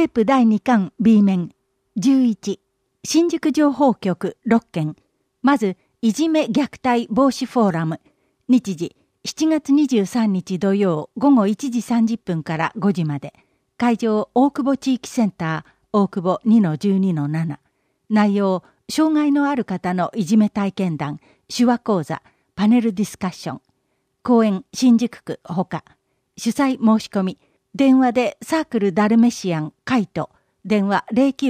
テープ第2巻 B 面11新宿情報局6件。まずいじめ虐待防止フォーラム。日時7月23日土曜午後1時30分から5時まで。会場大久保地域センター大久保 2-12-7。内容障害のある方のいじめ体験談、手話講座、パネルディスカッション。公演新宿区ほか。主催申し込み。電話でサークルダルメシアンカイト。電話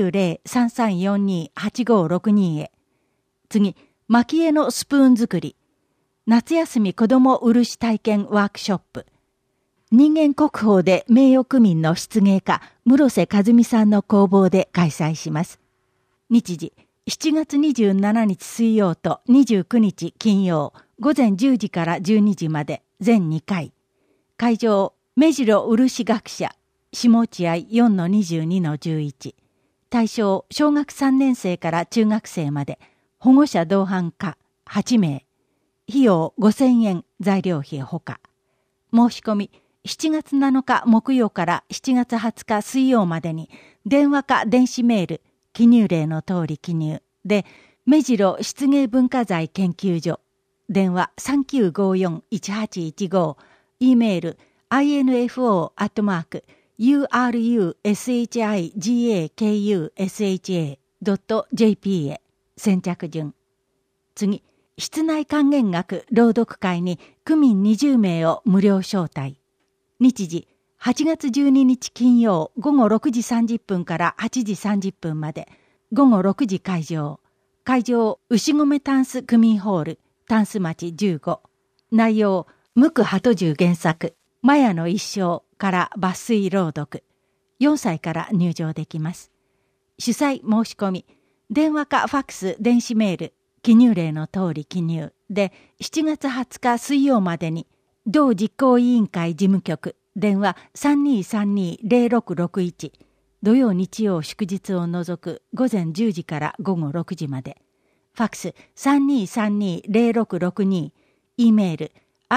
090-3342-8562 へ。次、蒔絵のスプーン作り。夏休み子ども漆体験ワークショップ。人間国宝で名誉区民の漆芸家室瀬和美さんの工房で開催します。日時7月27日水曜と29日金曜午前10時から12時まで全2回。会場目白漆学者下落合 4-22-11。対象小学3年生から中学生まで。保護者同伴可8名。費用5000円材料費ほか。申し込み7月7日木曜から7月20日水曜までに電話か電子メール記入例の通り記入で目白漆芸文化財研究所電話 3954-1815 E メール info@urushigakusha.jp へ先着順。次、室内管弦楽朗読会に区民20名を無料招待。日時8月12日金曜午後6時30分から8時30分まで。午後6時会場。会場牛込タンス区民ホールタンス町15。内容無垢鳩十原作マヤの一生から抜粋朗読。4歳から入場できます。主催申し込み電話かファックス電子メール記入例の通り記入で7月20日水曜までに同実行委員会事務局電話 3232-0661 土曜日曜祝日を除く午前10時から午後6時まで。ファックス 3232-0662 E メール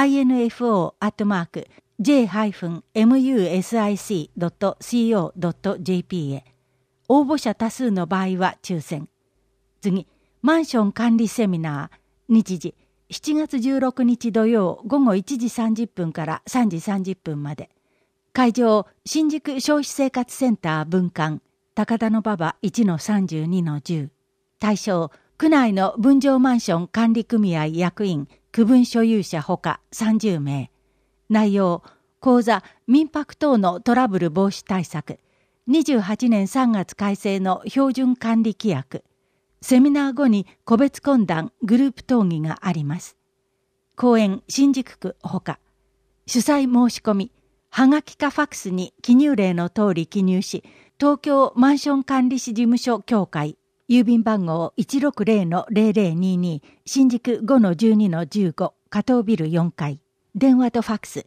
info@j-music.co.jp へ。応募者多数の場合は抽選。次、マンション管理セミナー。日時7月16日土曜午後1時30分から3時30分まで。会場新宿消費生活センター分館高田馬場 1-32-10。対象区内の分譲マンション管理組合役員区分所有者ほか30名。内容講座民泊等のトラブル防止対策28年3月改正の標準管理規約。セミナー後に個別懇談グループ討議があります。公演新宿区ほか。主催申し込みはがきかファックスに記入例の通り記入し東京マンション管理士事務所協会郵便番号 160-0022 新宿 5-12-15 加藤ビル4階電話とファックス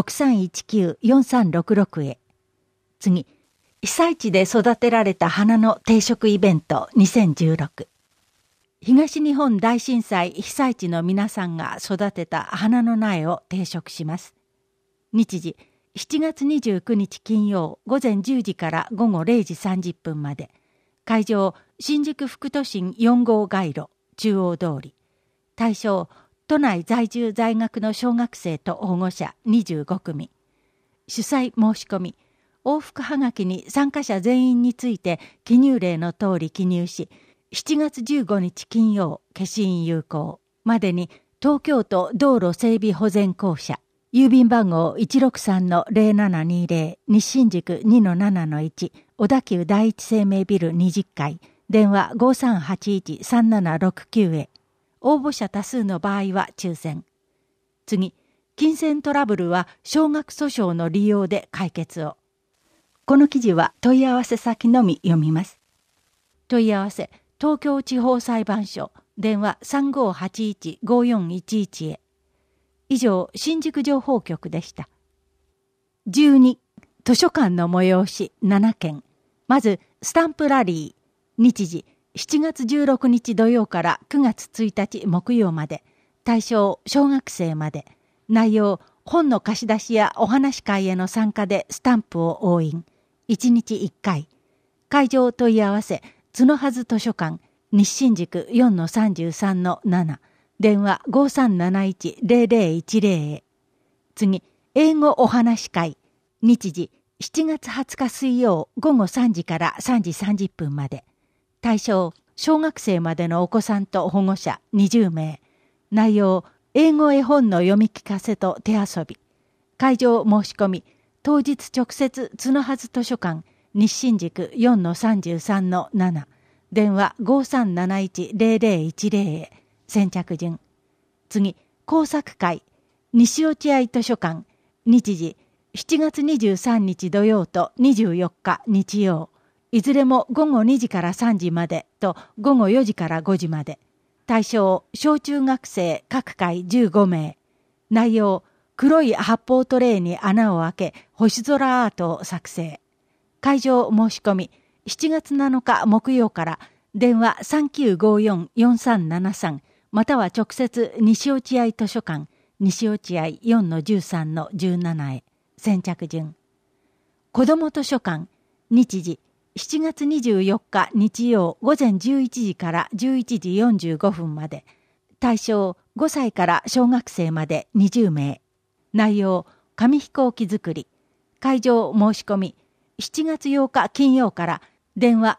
6319-4366 へ。次、被災地で育てられた花の定食イベント2016。東日本大震災被災地の皆さんが育てた花の苗を定食します。日時7月29日金曜午前10時から午後0時30分まで。会場新宿副都心4号街路中央通り。対象都内在住在学の小学生と保護者25組。主催申し込み往復はがきに参加者全員について記入例の通り記入し7月15日金曜消印有効までに東京都道路整備保全公社郵便番号 163-0720 西新宿 2-7-1 小田急第一生命ビル20階電話 5381-3769 へ。応募者多数の場合は抽選。次、金銭トラブルは少額訴訟の利用で解決を。この記事は問い合わせ先のみ読みます。問い合わせ東京地方裁判所電話 3581-5411 へ。以上、新宿情報局でした。12、図書館の催し7件。まず、スタンプラリー。日時、7月16日土曜から9月1日木曜まで。対象、小学生まで。内容、本の貸し出しやお話会への参加でスタンプを押印。1日1回。 会場問い合わせ角はず図書館日新宿 4-33-7 電話 5371-0010 へ。次、英語お話会日時7月20日水曜午後3時から3時30分まで。対象小学生までのお子さんと保護者20名。内容英語絵本の読み聞かせと手遊び。会場申し込み当日直接角はず図書館日新宿 4-33-7 電話 5371-0010 へ。先着順。次、工作会西落合図書館日時7月23日土曜と24日日曜。いずれも午後2時から3時までと午後4時から5時まで。対象小中学生各回15名。内容黒い発泡トレイに穴を開け星空アートを作成。会場申し込み7月7日木曜から電話 3954-4373 または直接西落合図書館西落合 4-13-17 へ。先着順。子ども図書館日時7月24日日曜午前11時から11時45分まで。対象5歳から小学生まで20名。内容紙飛行機作り。会場申し込み7月8日金曜から電話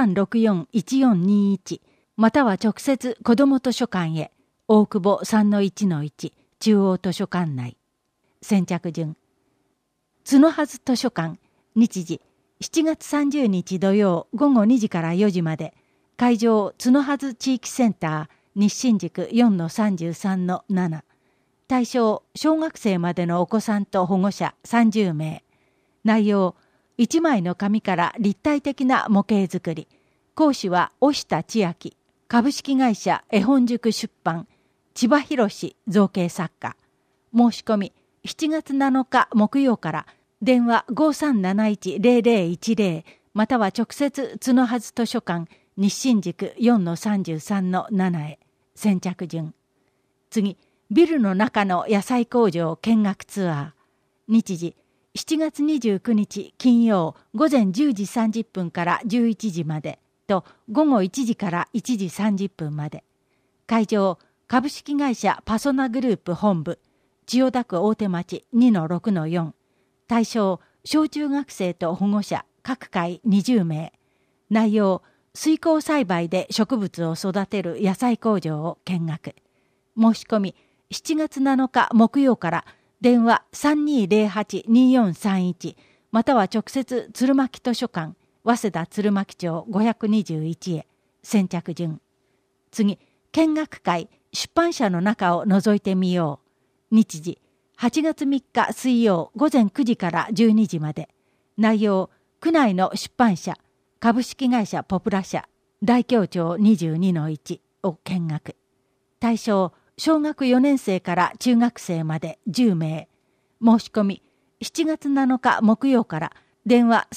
3364-1421 または直接子ども図書館へ。大久保 3-1-1 中央図書館内。先着順。角はず図書館日時7月30日土曜午後2時から4時まで。会場角はず地域センター日新宿 4-33-7。対象小学生までのお子さんと保護者30名。内容1枚の紙から立体的な模型作り。講師は押田千秋株式会社絵本塾出版千葉博造形作家。申し込み7月7日木曜から電話 5371-0010 または直接角はず図書館日新宿 4-33-7 へ。先着順。次、ビルの中の野菜工場見学ツアー日時7月29日金曜午前10時30分から11時までと午後1時から1時30分まで。会場株式会社パソナグループ本部千代田区大手町 2-6-4。対象小中学生と保護者各回20名。内容水耕栽培で植物を育てる野菜工場を見学。申し込み7月7日木曜から電話 3208-2431 または直接鶴巻図書館早稲田鶴巻町521へ。先着順。次、見学会出版社の中を覗いてみよう。日時8月3日水曜午前9時から12時まで。内容区内の出版社株式会社ポプラ社大京町 22-1 を見学。対象小学4年生から中学生まで10名。申し込み7月7日木曜から電話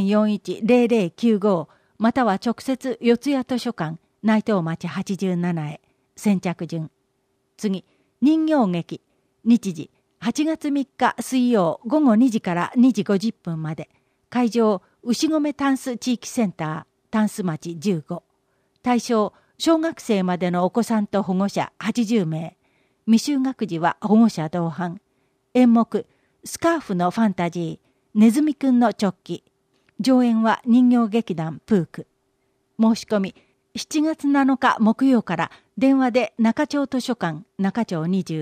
3341-0095 または直接四谷図書館内藤町87へ。先着順。次、人形劇日時8月3日水曜午後2時から2時50分まで。会場牛込タンス地域センタータンス町15。対象小学生までのお子さんと保護者80名。未就学児は保護者同伴。演目スカーフのファンタジーネズミくんのチョッキ。上演は人形劇団プーク。申し込み7月7日木曜から電話で中町図書館中町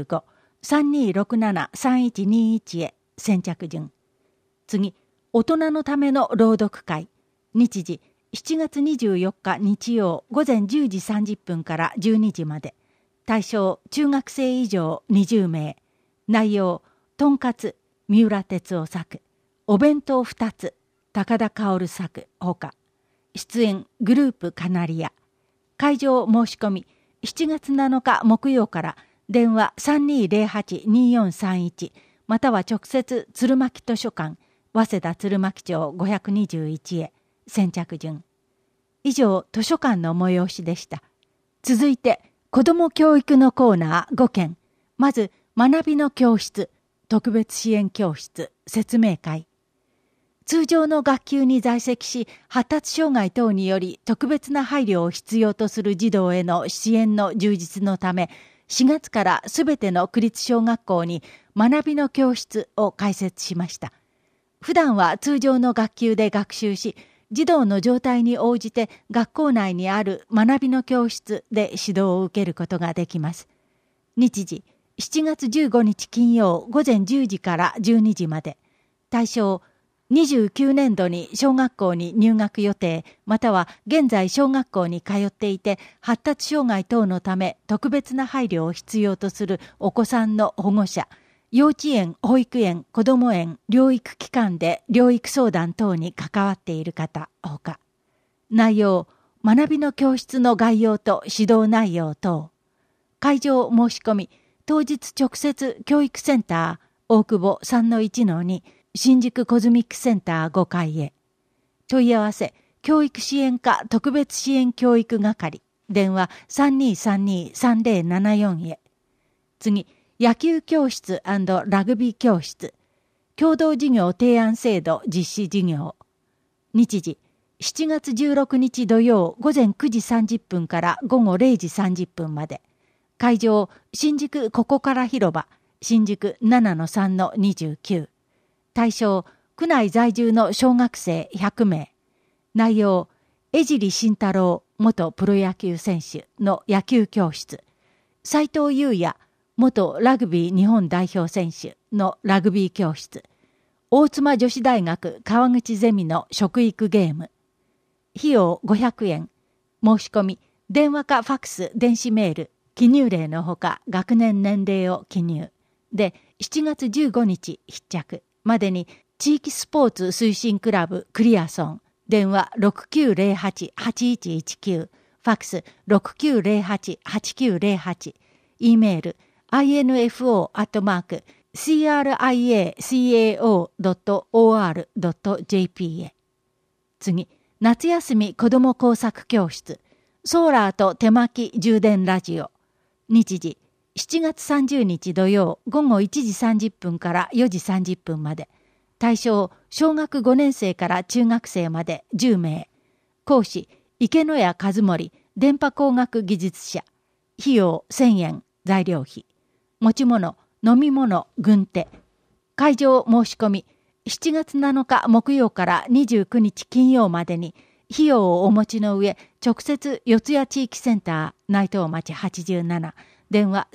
25-3267-3121 へ。先着順。次、大人のための朗読会日時7月24日日曜午前10時30分から12時まで。対象中学生以上20名。内容とんかつ三浦哲夫作、お弁当2つ高田薫作ほか。出演グループカナリア。会場申し込み7月7日木曜から電話 3208-2431 または直接鶴巻図書館早稲田鶴巻町521へ。先着順。以上図書館の催しでした。続いて子ども教育のコーナー5件。まず学びの教室特別支援教室説明会。 通常の学級に在籍し、発達障害等により特別な配慮を必要とする児童への支援の充実のため、4月からすべての区立小学校に学びの教室を開設しました。普段は通常の学級で学習し、児童の状態に応じて学校内にある学びの教室で指導を受けることができます。日時、7月15日金曜午前10時から12時まで。対象、29年度に小学校に入学予定、または現在小学校に通っていて、発達障害等のため特別な配慮を必要とするお子さんの保護者、幼稚園、保育園、こども園、療育機関で療育相談等に関わっている方ほか。内容、学びの教室の概要と指導内容等。会場申し込み、当日直接教育センター、大久保 3-1-2、新宿コズミックセンター5階へ。問い合わせ、教育支援課特別支援教育係、電話 3232-3074 へ。次、野球教室&ラグビー教室、共同事業提案制度実施事業。日時、7月16日土曜午前9時30分から午後0時30分まで。会場、新宿ここから広場、新宿 7-3-29。対象、区内在住の小学生100名。内容、江尻慎太郎元プロ野球選手の野球教室。斉藤優也元ラグビー日本代表選手のラグビー教室。大妻女子大学川口ゼミの食育ゲーム。費用500円。申し込み、電話かファックス、電子メール、記入例のほか学年年齢を記入。で、7月15日必着までに地域スポーツ推進クラブクリアソン。電話 6908-8119。ファックス 6908-8908。E メール info@criacao.or.jp へ。次、夏休み子ども工作教室、ソーラーと手巻き充電ラジオ。日時、7月30日土曜午後1時30分から4時30分まで。対象、小学5年生から中学生まで10名。講師、池野谷和盛、電波工学技術者。費用1000円、材料費。持ち物、飲み物、軍手。会場申し込み、7月7日木曜から29日金曜までに、費用をお持ちの上、直接四谷地域センター、内藤町87、電話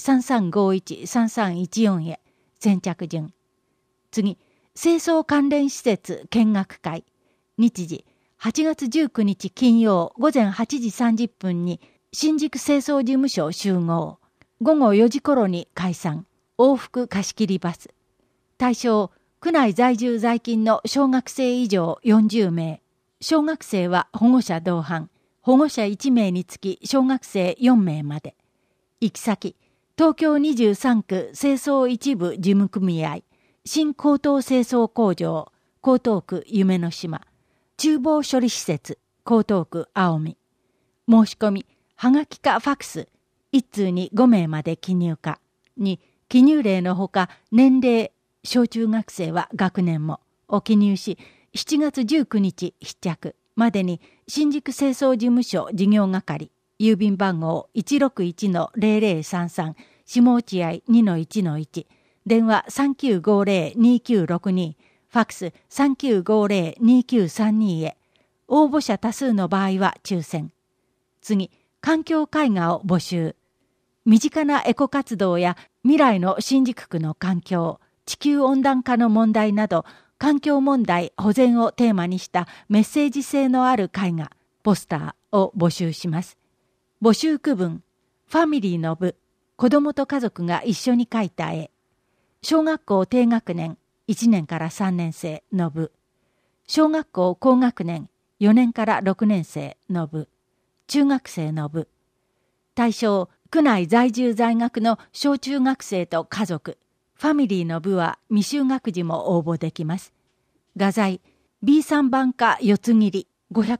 3351-3314 へ、先着順。次、清掃関連施設見学会。日時、8月19日金曜午前8時30分に、新宿清掃事務所集合。午後4時頃に解散。往復貸し切りバス。対象、区内在住在勤の小学生以上40名。小学生は保護者同伴。保護者1名につき小学生4名まで。行き先、東京23区清掃一部事務組合。新高等清掃工場、江東区夢の島。厨房処理施設、江東区青海。申し込み、はがきかファックス。1通に5名まで記入か。2、記入例のほか年齢、小中学生は学年もを記入し、7月19日必着までに新宿清掃事務所事業係、郵便番号 161-0033 下落合 2-1-1、電話 3950-2962、ファックス 3950-2932 へ。応募者多数の場合は抽選。次、環境絵画を募集。身近なエコ活動や未来の新宿区の環境、地球温暖化の問題など、環境問題保全をテーマにしたメッセージ性のある絵画、ポスターを募集します。募集区分、ファミリーの部、子どもと家族が一緒に描いた絵。小学校低学年、1年から3年生の部。小学校高学年、4年から6年生の部。中学生の部。対象、区内在住在学の小中学生と家族。ファミリーの部は未就学児も応募できます。画材、B3 版化四つ切り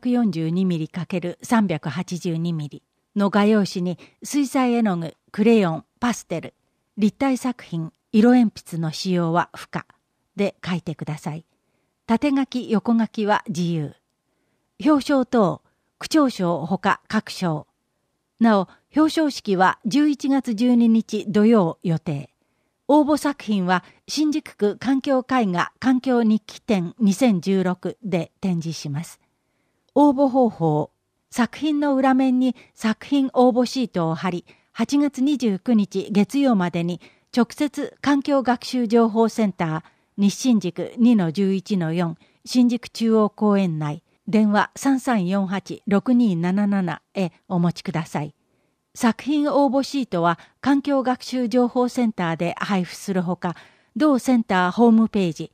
542mm×382mm の画用紙に水彩絵の具、クレヨン、パステル、立体作品、色鉛筆の使用は不可で書いてください。 縦書き横書きは自由。表彰等、区長賞ほか各賞。なお、表彰式は11月12日土曜予定。応募作品は新宿区環境絵画環境日記展2016で展示します。応募方法。作品の裏面に作品応募シートを貼り、8月29日月曜までに直接環境学習情報センター日新宿 2-11-4 新宿中央公園内電話 3348-6277 へお持ちください。作品応募シートは環境学習情報センターで配布するほか、同センターホームページ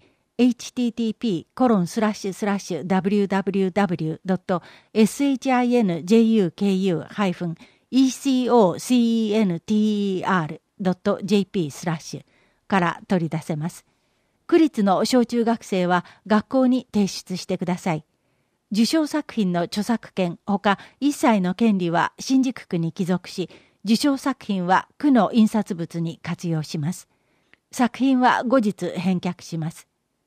http://www.shinjuker-ecocenter.jp/ から取り出せます。区立の小中学生は学校に提出してください。受賞作品の著作権ほか一切の権利は新宿区に帰属し、受賞作品は区の印刷物に活用します。作品は後日返却します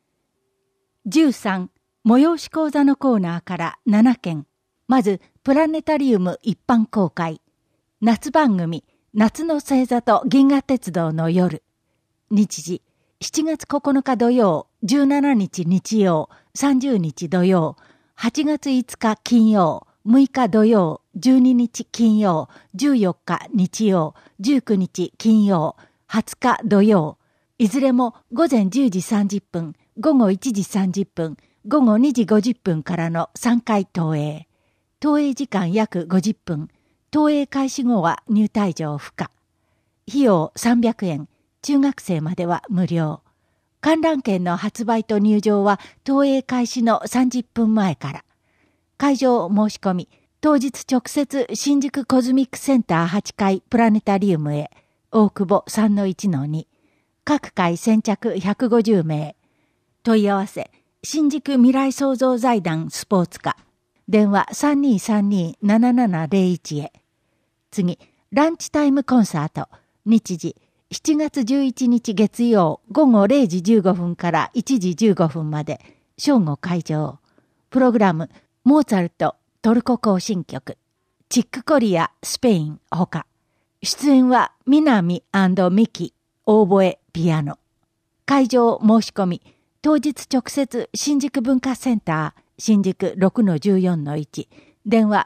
。13、催し講座のコーナーから7件。まず、プラネタリウム一般公開。夏番組、夏の星座と銀河鉄道の夜。日時、7月9日土曜、17日日曜、30日土曜、8月5日金曜、6日土曜、12日金曜、14日日曜、19日金曜、20日土曜。いずれも午前10時30分、午後1時30分、午後2時50分からの3回投影。投影時間約50分。投影開始後は入退場不可。費用300円。中学生までは無料。観覧券の発売と入場は投影開始の30分前から。会場申し込み。当日直接新宿コズミックセンター8階プラネタリウムへ。大久保 3-1-2。各回先着150名。問い合わせ、新宿未来創造財団スポーツ課。電話 3232-7701 へ。次、ランチタイムコンサート。日時、7月11日月曜午後0時15分から1時15分まで。正午会場。プログラム、モーツァルト、トルコ行進曲。チックコリア、スペイン、ほか。出演は、南&ミキ、オーボエ、ピアノ。会場申し込み。当日直接新宿文化センター新宿 6-14-1 電話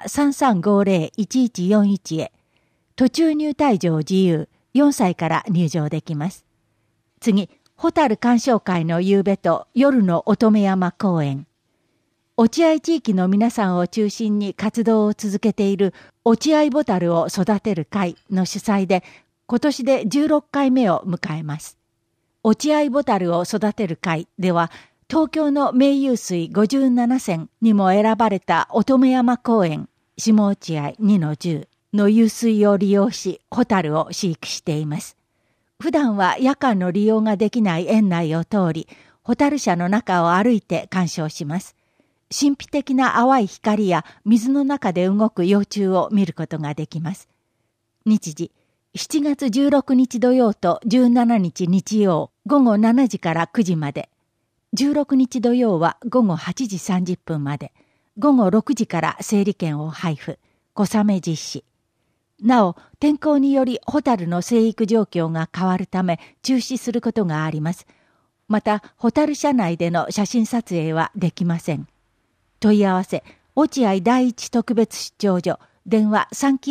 3350-1141 へ。途中入退場自由。4歳から入場できます。次、ホタル鑑賞会の夕べと夜の乙女山公園。落合地域の皆さんを中心に活動を続けている落合ボタルを育てる会の主催で今年で16回目を迎えます。落合ボタルを育てる会では、東京の名湧水57選にも選ばれた乙女山公園、下落合 2-10 の湧水を利用し、ホタルを飼育しています。普段は夜間の利用ができない園内を通り、ホタル舎の中を歩いて鑑賞します。神秘的な淡い光や水の中で動く幼虫を見ることができます。日時、7月16日土曜と17日日曜午後7時から9時まで。16日土曜は午後8時30分まで。午後6時から整理券を配布。小雨実施。なお、天候によりホタルの生育状況が変わるため中止することがあります。また、ホタル舎内での写真撮影はできません。問い合わせ、落合第一特別出張所、電話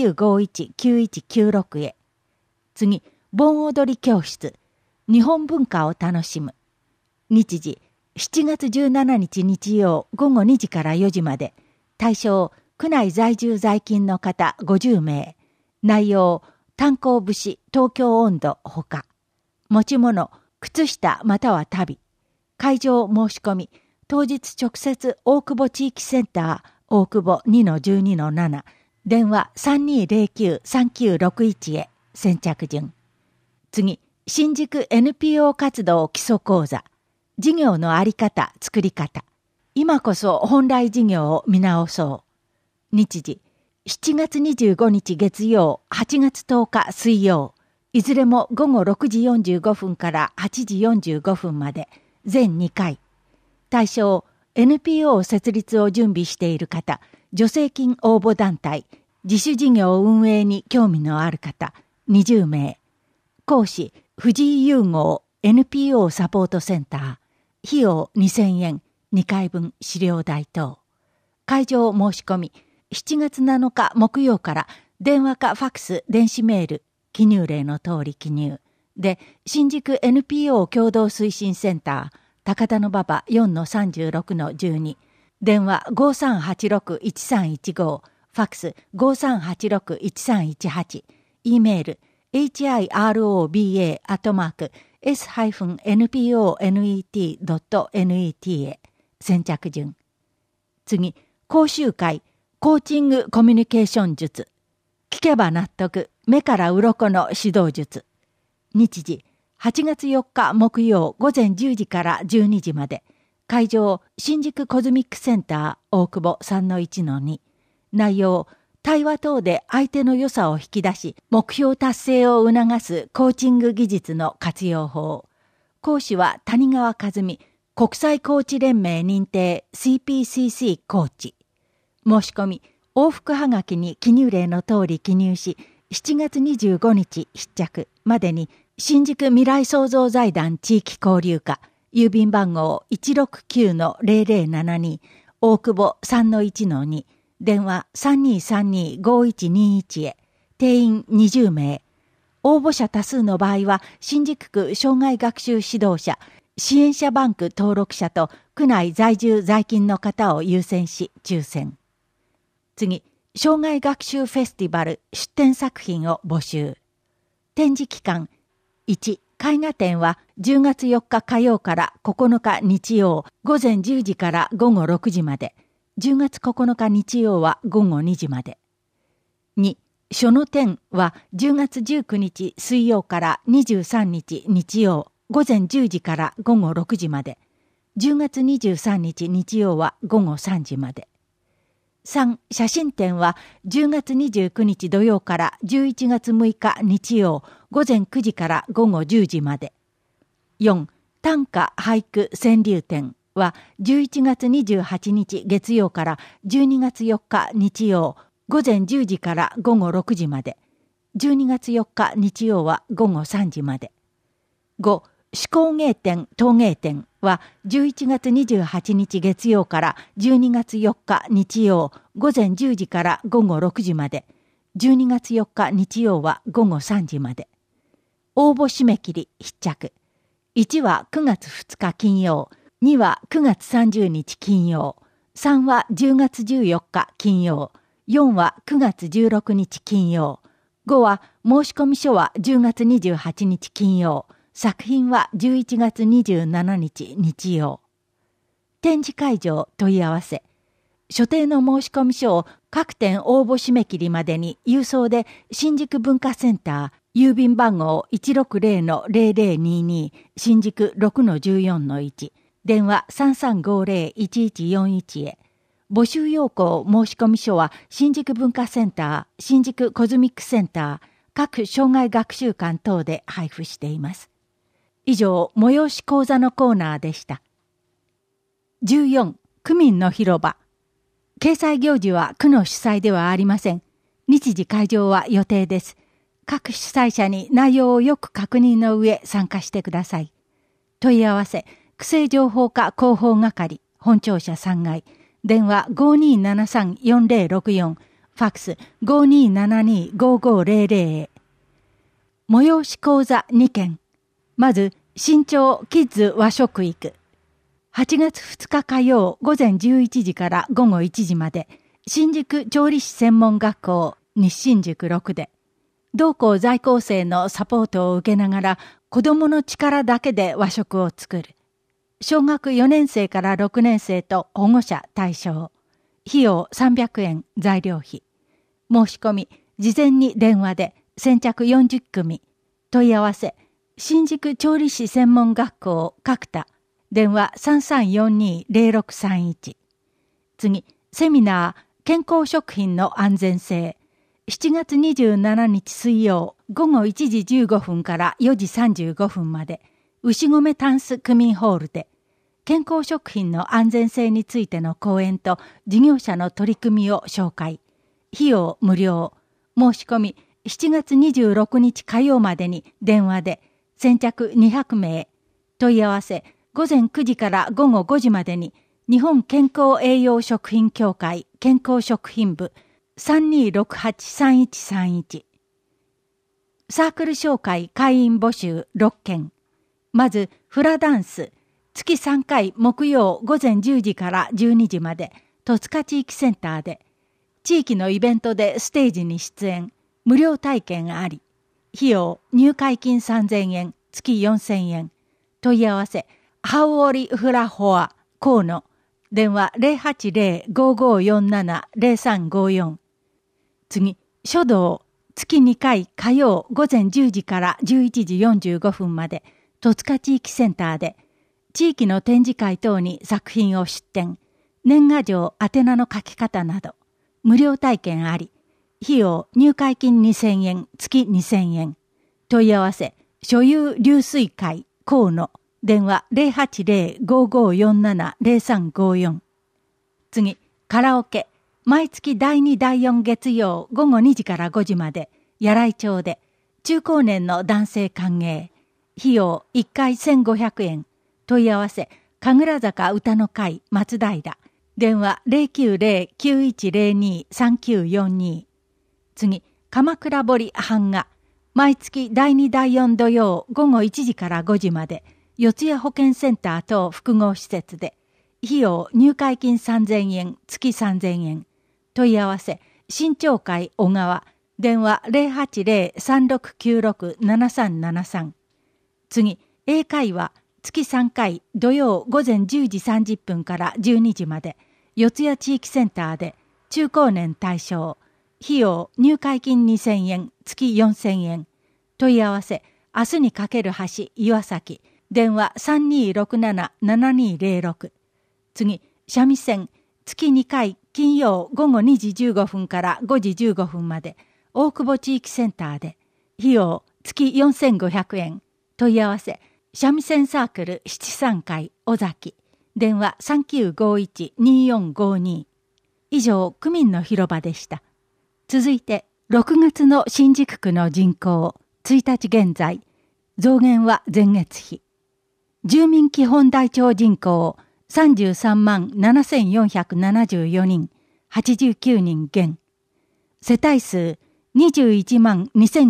3951-9196 へ。次、盆踊り教室。日本文化を楽しむ。日時、7月17日日曜午後2時から4時まで。対象、区内在住在勤の方50名。内容、炭鉱節、東京音頭ほか。持ち物、靴下または足袋。会場申し込み。当日直接大久保地域センター大久保 2-12-7 電話 3209-3961 へ。先着順。次、新宿 NPO 活動基礎講座。事業のあり方、作り方。今こそ本来事業を見直そう。日時、7月25日月曜、8月10日水曜。いずれも午後6時45分から8時45分まで。全2回。 対象、NPO 設立を準備している方、助成金応募団体、自主事業運営に興味のある方、20名。講師、藤井融合 NPO サポートセンター。費用2000円、2回分資料代等。会場申し込み、7月7日木曜から電話かファックス、電子メール、記入例の通り記入。で、新宿 NPO 共同推進センター、高田馬場 4-36-12。電話 5386-1315。ファックス 5386-1318。E メール hiroba@s-nponet.net へ。先着順。次、講習会、コーチングコミュニケーション術。聞けば納得、目から鱗の指導術。日時、8月4日木曜午前10時から12時まで。会場、新宿コズミックセンター大久保 3-1-2。内容、対話等で相手の良さを引き出し、目標達成を促すコーチング技術の活用法。講師は谷川和美、国際コーチ連盟認定 CPCC コーチ。申し込み、往復はがきに記入例の通り記入し、7月25日必着までに、新宿未来創造財団地域交流課、郵便番号 169-0072、大久保 3-1-2、電話 3232-5121 へ、定員20名。応募者多数の場合は、新宿区障害学習指導者、支援者バンク登録者と区内在住在勤の方を優先し抽選。次、障害学習フェスティバル出展作品を募集。展示期間、1、絵画展は10月4日火曜から9日日曜午前10時から午後6時まで。10月9日日曜は午後2時まで。2、書の展は10月19日水曜から23日日曜午前10時から午後6時まで。10月23日日曜は午後3時まで。3、写真展は10月29日土曜から11月6日日曜午前9時から午後10時まで。4、短歌俳句川柳展は11月28日月曜から12月4日日曜午前10時から午後6時まで。12月4日日曜は午後3時まで。5、手工芸展陶芸展は11月28日月曜から12月4日日曜午前10時から午後6時まで。12月4日日曜は午後3時まで。応募締め切り必着。1は9月2日金曜、2は9月30日金曜、3は10月14日金曜、4は9月16日金曜、5は申込書は10月28日金曜、作品は11月27日日曜。展示会場問い合わせ。所定の申込書を各店応募締め切りまでに郵送で新宿文化センター郵便番号 160-0022 新宿 6-14-1 電話 3350-1141 へ。募集要項申込書は新宿文化センター、新宿コズミックセンター、各障害学習館等で配布しています。以上、催し講座のコーナーでした。14、区民の広場。掲載行事は区の主催ではありません。日時会場は予定です。各主催者に内容をよく確認の上参加してください。問い合わせ、区政情報課広報係、本庁舎3階、電話 5273-4064、ファックス 5272-5500 へ。催し講座2件。まず、新潮キッズ和食育。8月2日火曜午前11時から午後1時まで、新宿調理師専門学校西新宿6で、同校在校生のサポートを受けながら、子供の力だけで和食を作る。小学4年生から6年生と保護者対象。費用300円、材料費。申し込み、事前に電話で、先着40組。問い合わせ、新宿調理師専門学校角田。電話 3342-0631。次、セミナー、健康食品の安全性。7月27日水曜午後1時15分から4時35分まで、牛込タンス区民ホールで。 健康食品の安全性についての講演と事業者の取り組みを紹介。費用無料。申し込み7月26日火曜までに電話で先着200名。問い合わせ午前9時から午後5時までに日本健康栄養食品協会健康食品部 3268-3131。サークル紹介会員募集6件。まずフラダンス。月3回木曜午前10時から12時まで戸塚地域センターで、地域のイベントでステージに出演、無料体験あり、費用入会金3000円、月4000円、問い合わせ、ハウオリフラホア、河野、電話 080-5547-0354。次、書道、月2回火曜午前10時から11時45分まで戸塚地域センターで、地域の展示会等に作品を出展、年賀状宛名の書き方など、無料体験あり、費用入会金2000円、月2000円。問い合わせ、所有流水会、河野、電話 080-5547-0354。次、カラオケ、毎月第2第4月曜午後2時から5時まで、柳井町で、中高年の男性歓迎。費用1回1500円。問い合わせ、神楽坂歌の会松平。電話 090-9102-3942。次、鎌倉堀版画。毎月第2第4土曜午後1時から5時まで、四谷保健センター等複合施設で、費用入会金3000円、月3000円。問い合わせ、新町会小川。電話 080-3696-7373。次、英会話。月3回土曜午前10時30分から12時まで四谷地域センターで中高年対象。費用入会金2000円月4000円。問い合わせ明日にかける橋岩崎。電話 3267-7206。次、三味線月2回金曜午後2時15分から5時15分まで大久保地域センターで費用月4500円。問い合わせ三味線サークル七三会尾崎。電話 3951-2452。以上、区民の広場でした。続いて、6月の新宿区の人口、1日現在、増減は前月比。住民基本台帳人口、33万7474人、89人減。世帯数、21万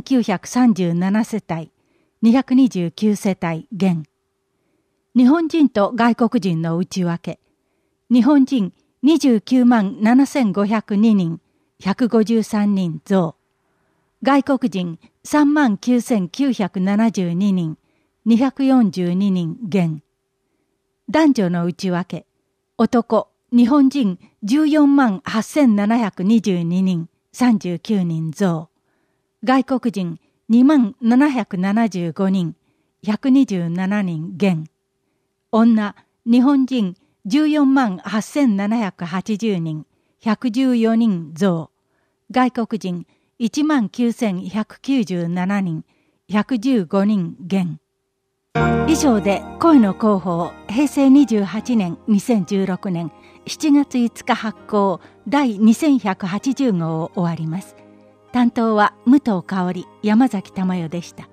2937世帯、229世帯減。日本人と外国人の内訳。日本人29万7502人、153人増。外国人3万9972人、242人減。男女の内訳。男、日本人14万8722人、39人増。外国人2万775人、127人減。女、日本人14万8780人、114人増。外国人1万9197人、115人減。以上で声の広報平成28年2016年7月5日発行第2180号を終わります。担当は武藤香織、山崎珠代でした。